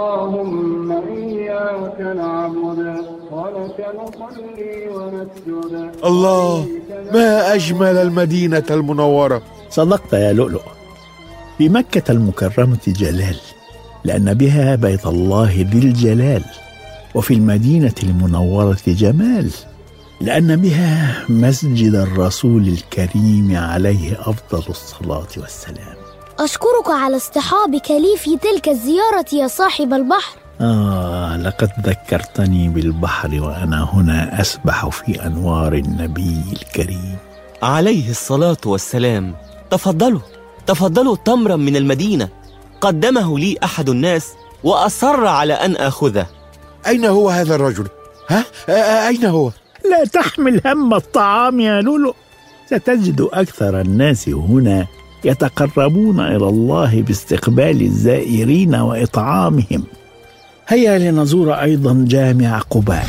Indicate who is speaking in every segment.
Speaker 1: اللهم إياك نعبد ولك نصلي ونسجد.
Speaker 2: الله، ما أجمل المدينة المنورة.
Speaker 3: صدقت يا لؤلؤ، في مكة المكرمة جلال، لأن بها بيت الله ذي الجلال، وفي المدينة المنورة جمال، لأن بها مسجد الرسول الكريم عليه أفضل الصلاة والسلام.
Speaker 4: أشكرك على اصطحابك لي في تلك الزيارة يا صاحب البحر.
Speaker 3: لقد ذكرتني بالبحر وأنا هنا أسبح في أنوار النبي الكريم
Speaker 5: عليه الصلاة والسلام. تفضلوا تمرا من المدينة، قدمه لي أحد الناس وأصر على أن آخذه.
Speaker 2: أين هو هذا الرجل؟ أين هو؟
Speaker 3: لا تحمل هم الطعام يا لؤلؤ، ستجد أكثر الناس هنا يتقربون إلى الله باستقبال الزائرين وإطعامهم. هيا لنزور أيضا جامع قباء.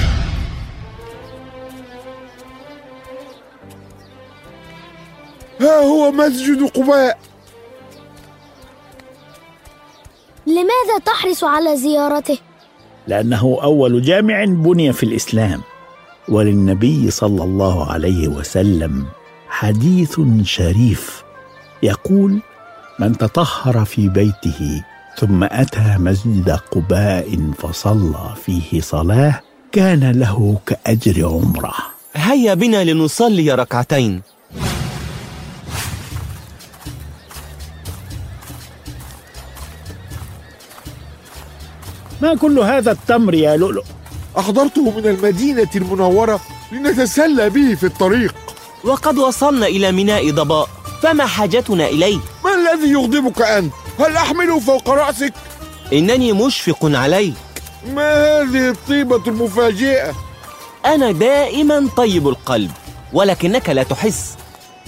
Speaker 2: ها هو مسجد قباء.
Speaker 4: لماذا تحرص على زيارته؟
Speaker 3: لأنه أول جامع بني في الإسلام، وللنبي صلى الله عليه وسلم حديث شريف يقول: من تطهر في بيته ثم أتى مسجد قباء فصلى فيه صلاة كان له كأجر عمره.
Speaker 5: هيا بنا لنصلي ركعتين.
Speaker 3: ما كل هذا التمر يا لؤلؤ؟
Speaker 2: أحضرته من المدينة المنورة لنتسلى به في الطريق.
Speaker 5: وقد وصلنا إلى ميناء ضباء، فما حاجتنا إليه؟
Speaker 2: ما الذي يغضبك أنت؟ هل أحمله فوق رأسك؟
Speaker 5: إنني مشفق عليك.
Speaker 2: ما هذه الطيبة المفاجئة؟
Speaker 5: أنا دائما طيب القلب، ولكنك لا تحس.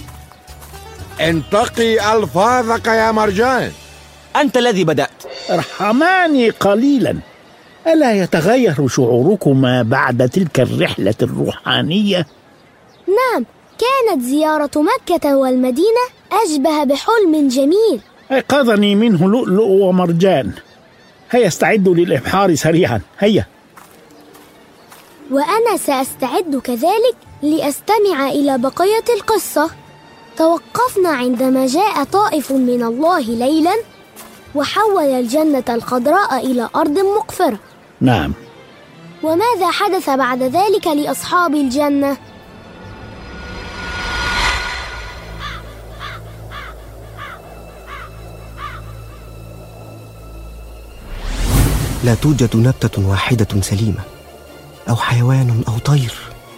Speaker 2: انتقي ألفاظك يا مرجان.
Speaker 5: أنت الذي بدأت.
Speaker 3: ارحماني قليلا، ألا يتغير شعوركما بعد تلك الرحلة الروحانية؟
Speaker 4: نعم، كانت زيارة مكة والمدينة أشبه بحلم جميل.
Speaker 3: أيقظني منه لؤلؤ ومرجان. هيا استعدوا للإبحار سريعا، هيا.
Speaker 4: وأنا سأستعد كذلك لأستمع إلى بقية القصة. توقفنا عندما جاء طائف من الله ليلا وحول الجنة الخضراء إلى أرض مقفرة.
Speaker 3: نعم.
Speaker 4: وماذا حدث بعد ذلك لأصحاب الجنة؟
Speaker 6: لا توجد نبتة واحدة سليمة، أو حيوان أو طير.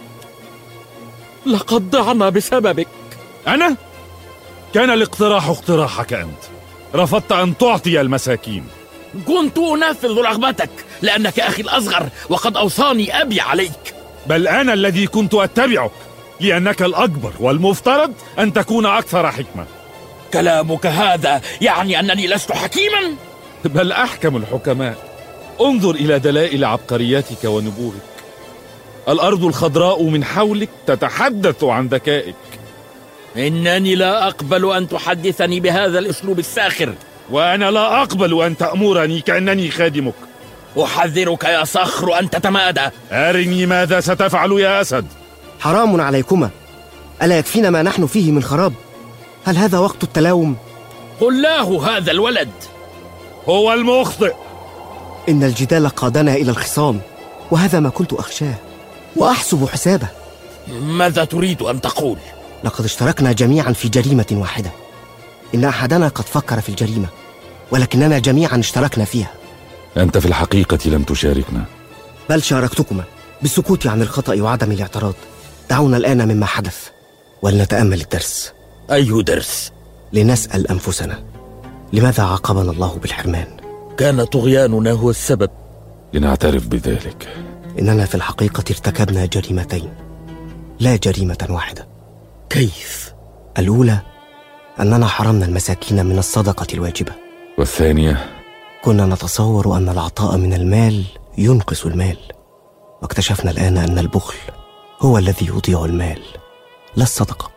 Speaker 7: لقد ضعنا بسببك.
Speaker 8: أنا؟ كان الاقتراح اقتراحك أنت، رفضت أن تعطي المساكين.
Speaker 7: كنت أنفذ رغبتك لأنك أخي الأصغر، وقد أوصاني أبي عليك.
Speaker 8: بل أنا الذي كنت أتبعك لأنك الأكبر، والمفترض أن تكون أكثر حكمة.
Speaker 7: كلامك هذا يعني أنني لست حكيما؟
Speaker 8: بل أحكم الحكماء. انظر إلى دلائل عبقريتك ونبوغك. الأرض الخضراء من حولك تتحدث عن ذكائك.
Speaker 7: إنني لا أقبل أن تحدثني بهذا الأسلوب الساخر.
Speaker 8: وأنا لا أقبل أن تأمرني كأنني خادمك.
Speaker 7: أحذرك يا صخر أن تتمادى.
Speaker 8: أرني ماذا ستفعل يا أسد.
Speaker 6: حرام عليكما، ألا يكفينا ما نحن فيه من خراب؟ هل هذا وقت التلاوم؟
Speaker 7: قل له هذا الولد
Speaker 8: هو المخطئ.
Speaker 6: إن الجدال قادنا إلى الخصام، وهذا ما كنت أخشاه وأحسب حسابه.
Speaker 7: ماذا تريد أن تقول؟
Speaker 6: لقد اشتركنا جميعا في جريمة واحدة. إن أحدنا قد فكر في الجريمة، ولكننا جميعا اشتركنا فيها.
Speaker 9: أنت في الحقيقة لم تشاركنا.
Speaker 6: بل شاركتكما بالسكوت عن الخطأ وعدم الاعتراض. دعونا الآن مما حدث ولنتأمل الدرس.
Speaker 7: أي درس؟
Speaker 6: لنسأل أنفسنا، لماذا عاقبنا الله بالحرمان؟
Speaker 7: كان طغياننا هو السبب.
Speaker 9: لنعترف بذلك.
Speaker 6: إننا في الحقيقة ارتكبنا جريمتين، لا جريمة واحدة.
Speaker 7: كيف؟
Speaker 6: الأولى أننا حرمنا المساكين من الصدقة الواجبة.
Speaker 9: والثانية؟
Speaker 6: كنا نتصور أن العطاء من المال ينقص المال، واكتشفنا الآن أن البخل هو الذي يضيع المال، لا الصدقة.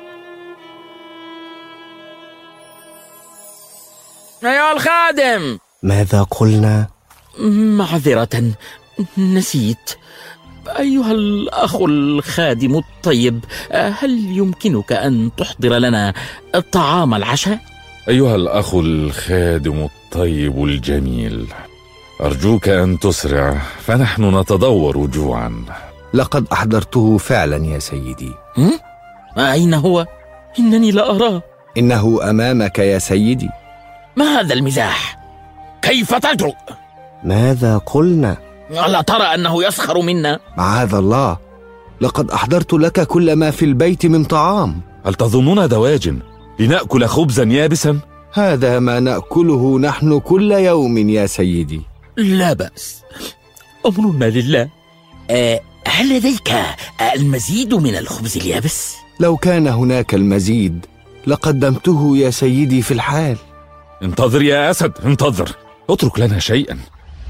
Speaker 7: أيها الخادم،
Speaker 6: ماذا قلنا؟
Speaker 7: معذرة، نسيت. أيها الأخ الخادم الطيب، هل يمكنك أن تحضر لنا طعام العشاء؟
Speaker 9: أيها الأخ الخادم الطيب الجميل، أرجوك أن تسرع فنحن نتدور جوعا.
Speaker 10: لقد أحضرته فعلا يا سيدي.
Speaker 7: أين هو؟ إنني لا أراه.
Speaker 10: إنه أمامك يا سيدي.
Speaker 7: ما هذا المزاح؟ كيف تجرؤ؟
Speaker 6: ماذا قلنا؟
Speaker 7: ألا ترى أنه يسخر منا؟
Speaker 10: معاذ الله، لقد أحضرت لك كل ما في البيت من طعام.
Speaker 9: هل تظنون دواجن لنأكل خبزا يابسا؟
Speaker 10: هذا ما نأكله نحن كل يوم يا سيدي.
Speaker 7: لا بأس، أمرنا لله. هل لديك المزيد من الخبز اليابس؟
Speaker 10: لو كان هناك المزيد لقدمته يا سيدي في الحال.
Speaker 9: انتظر يا أسد، انتظر، اترك لنا شيئا.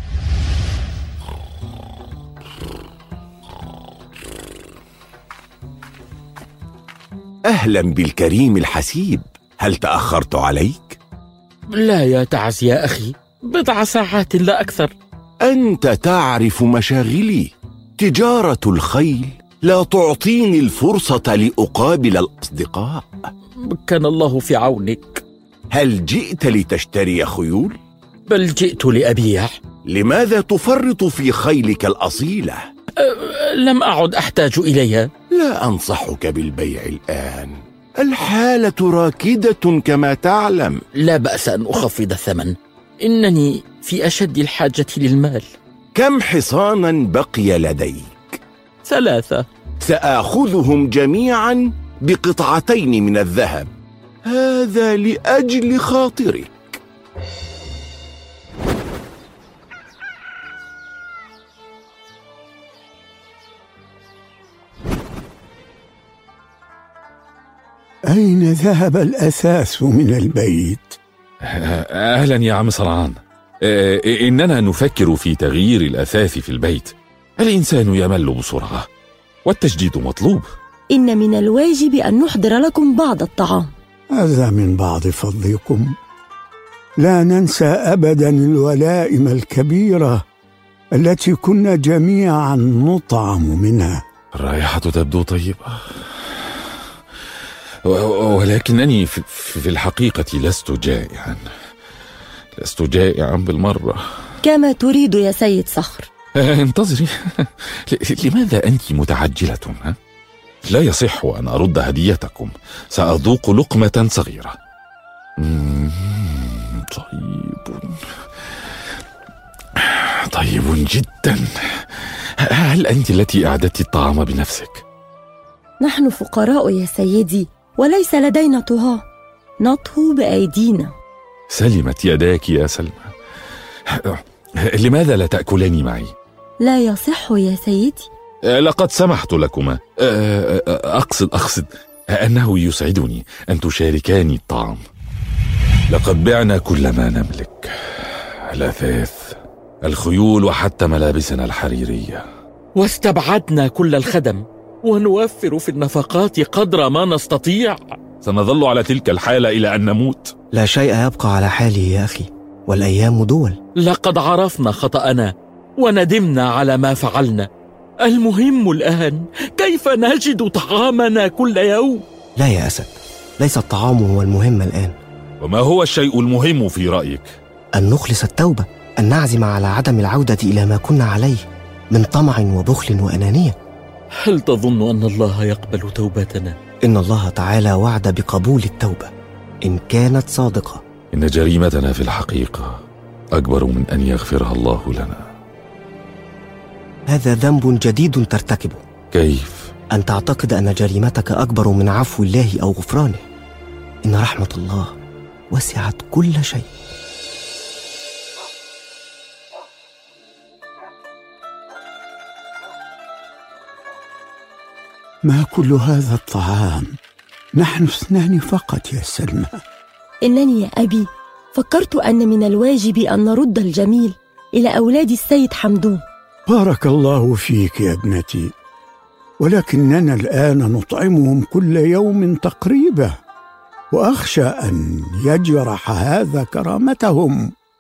Speaker 11: أهلا بالكريم الحسيب، هل تأخرت عليك؟
Speaker 7: لا يا تعس يا أخي، بضع ساعات لا أكثر.
Speaker 11: أنت تعرف مشاغلي، تجارة الخيل لا تعطيني الفرصة لأقابل الأصدقاء.
Speaker 7: كان الله في عونك.
Speaker 11: هل جئت لتشتري خيول؟
Speaker 7: بل جئت لأبيع.
Speaker 11: لماذا تفرط في خيلك الأصيلة؟
Speaker 7: لم أعد أحتاج إليها.
Speaker 11: لا أنصحك بالبيع الآن، الحالة راكدة كما تعلم.
Speaker 7: لا بأس أن أخفض الثمن، إنني في أشد الحاجة للمال.
Speaker 11: كم حصانا بقي لديك؟
Speaker 7: 3.
Speaker 11: سآخذهم جميعا بقطعتين من الذهب، هذا لأجل خاطرك.
Speaker 12: أين ذهب الأثاث من البيت؟
Speaker 9: أهلا يا عم صرعان، إننا نفكر في تغيير الأثاث في البيت. الإنسان يمل بسرعة والتجديد مطلوب.
Speaker 13: إن من الواجب أن نحضر لكم بعض الطعام.
Speaker 12: هذا من بعض فضلكم. لا ننسى أبدا الولائم الكبيرة التي كنا جميعا نطعم منها.
Speaker 9: الرائحة تبدو طيبة، ولكنني في الحقيقة لست جائعا بالمرة.
Speaker 13: كما تريد يا سيد صخر.
Speaker 9: انتظري، لماذا أنت متعجلة؟ لا يصح أن أرد هديتكم، سأذوق لقمة صغيرة. طيب جدا. هل أنت التي أعددت الطعام بنفسك؟
Speaker 13: نحن فقراء يا سيدي، وليس لدينا طهاة، نطهو بأيدينا.
Speaker 9: سلمت يداك يا سلمى. لماذا لا تأكلاني معي؟
Speaker 13: لا يصح يا سيدي.
Speaker 9: لقد سمحت لكما. أقصد أنه يسعدني أن تشاركاني الطعام. لقد بعنا كل ما نملك، الأثاث، الخيول، وحتى ملابسنا الحريرية،
Speaker 7: واستبعدنا كل الخدم، ونوفر في النفقات قدر ما نستطيع.
Speaker 9: سنظل على تلك الحالة إلى أن نموت.
Speaker 6: لا شيء يبقى على حاله يا أخي، والأيام دول.
Speaker 7: لقد عرفنا خطأنا وندمنا على ما فعلنا. المهم الآن كيف نجد طعامنا كل يوم.
Speaker 6: لا يا أسد، ليس الطعام هو المهم الآن.
Speaker 9: وما هو الشيء المهم في رأيك؟
Speaker 6: أن نخلص التوبة، أن نعزم على عدم العودة إلى ما كنا عليه من طمع وبخل وأنانية.
Speaker 7: هل تظن أن الله يقبل توبتنا؟
Speaker 6: إن الله تعالى وعد بقبول التوبة إن كانت صادقة.
Speaker 9: إن جريمتنا في الحقيقة أكبر من أن يغفرها الله لنا.
Speaker 6: هذا ذنب جديد ترتكبه.
Speaker 9: كيف؟
Speaker 6: أن تعتقد أن جريمتك أكبر من عفو الله أو غفرانه. إن رحمة الله وسعت كل شيء.
Speaker 12: ما كل هذا الطعام؟ نحن 2 فقط يا سلمى.
Speaker 13: إنني يا أبي فكرت أن من الواجب أن نرد الجميل إلى أولاد السيد حمدون.
Speaker 12: بارك الله فيك يا ابنتي، ولكننا الآن نطعمهم كل يوم تقريبا، وأخشى أن يجرح هذا كرامتهم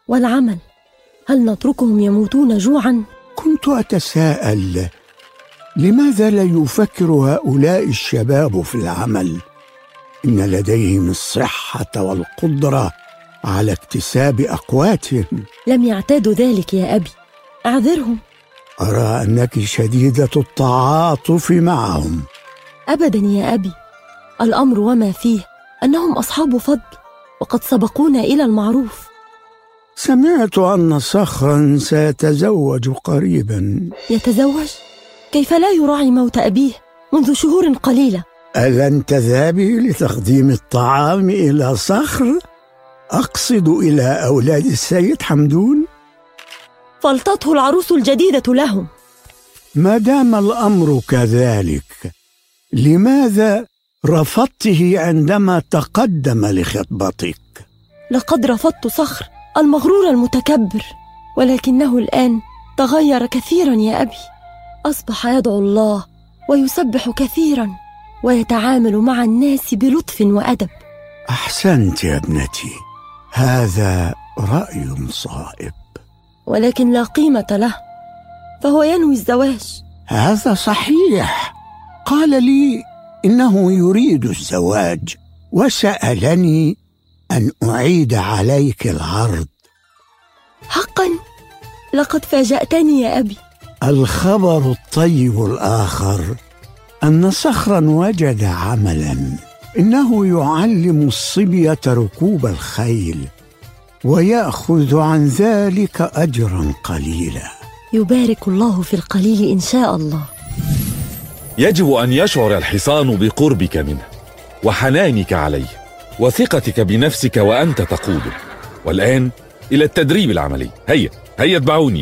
Speaker 13: والعمل، هل نتركهم يموتون جوعا؟
Speaker 12: كنت أتساءل لماذا لا يفكر هؤلاء الشباب في العمل؟ إن لديهم الصحة والقدرة على اكتساب أقواتهم.
Speaker 13: لم يعتادوا ذلك يا أبي، أعذرهم.
Speaker 12: أرى أنك شديدة التعاطف معهم.
Speaker 13: أبدا يا أبي، الأمر وما فيه أنهم أصحاب فضل وقد سبقونا إلى المعروف.
Speaker 12: سمعت أن صخرا سيتزوج قريبا.
Speaker 13: يتزوج؟ كيف لا يراعي موت أبيه منذ شهور قليلة؟
Speaker 12: ألن تذهبي لتقديم الطعام إلى صخر؟ أقصد إلى أولاد السيد حمدون.
Speaker 13: فلتته العروس الجديدة لهم.
Speaker 12: ما دام الأمر كذلك، لماذا رفضته عندما تقدم لخطبتك؟
Speaker 13: لقد رفضت صخر المغرور المتكبر، ولكنه الآن تغير كثيرا يا أبي. أصبح يدعو الله ويسبح كثيرا ويتعامل مع الناس بلطف وأدب.
Speaker 12: أحسنت يا ابنتي، هذا رأي صائب.
Speaker 13: ولكن لا قيمة له، فهو ينوي الزواج.
Speaker 12: هذا صحيح، قال لي إنه يريد الزواج وسألني أن أعيد عليك العرض.
Speaker 13: حقا؟ لقد فاجأتني يا أبي.
Speaker 12: الخبر الطيب الآخر أن صخرا وجد عملا، إنه يعلم الصبية ركوب الخيل ويأخذ عن ذلك أجرا قليلا.
Speaker 13: يبارك الله في القليل إن شاء الله.
Speaker 9: يجب أن يشعر الحصان بقربك منه وحنانك عليه وثقتك بنفسك وأنت تقوده. والآن إلى التدريب العملي. هيا اتبعوني.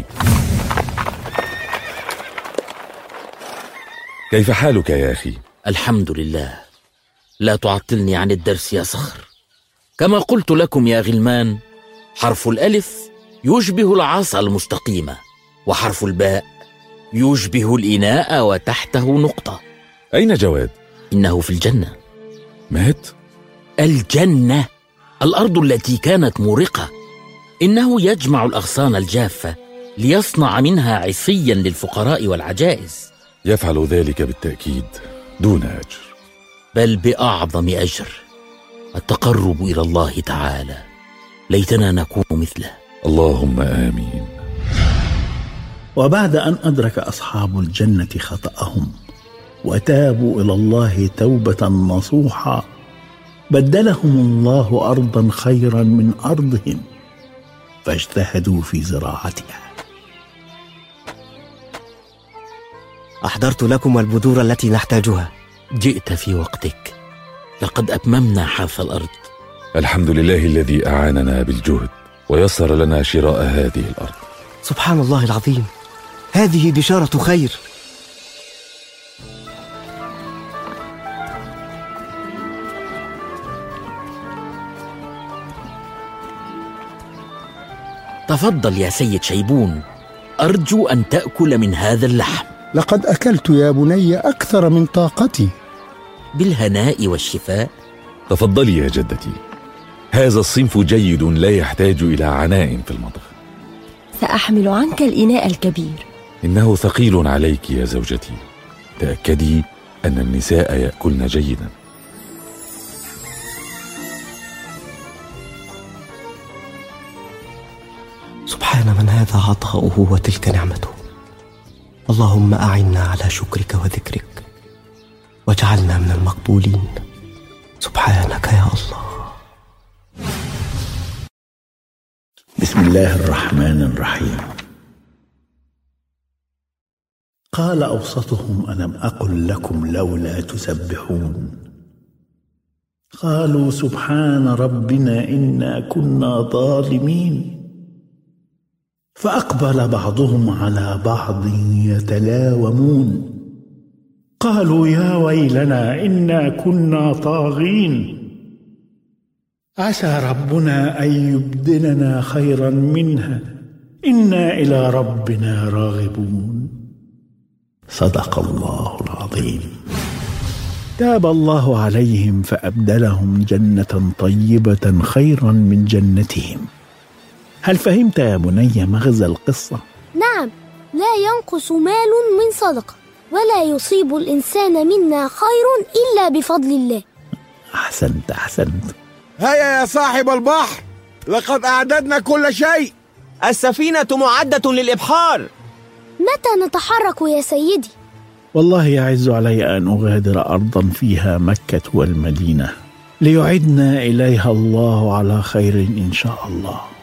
Speaker 9: كيف حالك يا أخي؟
Speaker 7: الحمد لله. لا تعطلني عن الدرس يا صخر. كما قلت لكم يا غلمان، حرف الألف يشبه العصا المستقيمة، وحرف الباء يشبه الإناء وتحته نقطة.
Speaker 9: أين جواد؟
Speaker 7: إنه في الجنة.
Speaker 9: مات؟
Speaker 7: الجنة، الأرض التي كانت مورقة. إنه يجمع الأغصان الجافة ليصنع منها عصيا للفقراء والعجائز.
Speaker 9: يفعل ذلك بالتأكيد دون أجر،
Speaker 7: بل بأعظم أجر، التقرب إلى الله تعالى. ليتنا نكون مثله.
Speaker 9: اللهم آمين.
Speaker 3: وبعد أن أدرك أصحاب الجنة خطأهم وتابوا إلى الله توبة نصوحا، بدلهم الله أرضا خيرا من أرضهم فاجتهدوا في زراعتها.
Speaker 6: أحضرت لكم البذور التي نحتاجها.
Speaker 7: جئت في وقتك، لقد أتممنا حرث الأرض.
Speaker 9: الحمد لله الذي أعاننا بالجهد ويسر لنا شراء هذه الأرض.
Speaker 6: سبحان الله العظيم، هذه بشارة خير.
Speaker 7: تفضل يا سيد شيبون، أرجو أن تأكل من هذا اللحم.
Speaker 14: لقد أكلت يا بني أكثر من طاقتي.
Speaker 7: بالهناء والشفاء.
Speaker 9: تفضلي يا جدتي، هذا الصنف جيد لا يحتاج إلى عناء في المطبخ.
Speaker 13: سأحمل عنك الإناء الكبير.
Speaker 9: إنه ثقيل عليك يا زوجتي، تأكدي أن النساء يأكلن جيدا.
Speaker 6: سبحان من هذا عطاؤه وتلك نعمته. اللهم أعنا على شكرك وذكرك واجعلنا من المقبولين. سبحانك يا الله.
Speaker 3: بسم الله الرحمن الرحيم. قال أوسطهم ألم أقل لكم لولا تسبحون؟ قالوا سبحان ربنا إنا كنا ظالمين. فأقبل بعضهم على بعض يتلاومون قالوا يا ويلنا إنا كنا طاغين، عسى ربنا أن يبدلنا خيرا منها إنا إلى ربنا راغبون. صدق الله العظيم. تاب الله عليهم فأبدلهم جنة طيبة خيرا من جنتهم، هل فهمت يا بني مغزى القصة؟
Speaker 4: نعم، لا ينقص مال من صدقة، ولا يصيب الإنسان منا خير إلا بفضل الله.
Speaker 3: أحسنت.
Speaker 2: هيا يا صاحب البحر، لقد أعددنا كل شيء.
Speaker 5: السفينة معدة للإبحار.
Speaker 4: متى نتحرك يا سيدي؟
Speaker 3: والله يعز علي أن أغادر أرضا فيها مكة والمدينة ليعدنا إليها الله على خير إن شاء الله.